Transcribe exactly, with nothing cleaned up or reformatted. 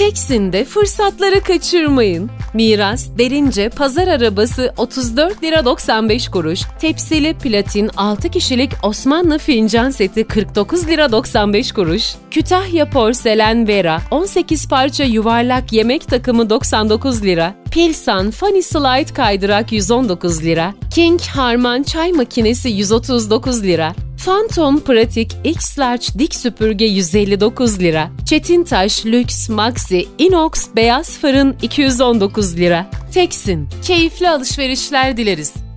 Teksin'de fırsatları kaçırmayın. Miras Derince pazar arabası otuz dört lira doksan beş kuruş, tepsili platin altı kişilik Osmanlı fincan seti kırk dokuz lira doksan beş kuruş, Kütahya Porselen Vera on sekiz parça yuvarlak yemek takımı doksan dokuz lira, Pilsan Funny Slide kaydırak yüz on dokuz lira, King Harman çay makinesi yüz otuz dokuz lira, Phantom Pratik X-Large dik süpürge yüz elli dokuz lira, Çetintaş Lüks Maxi Inox beyaz fırın iki yüz on dokuz lira. Teksin, keyifli alışverişler dileriz.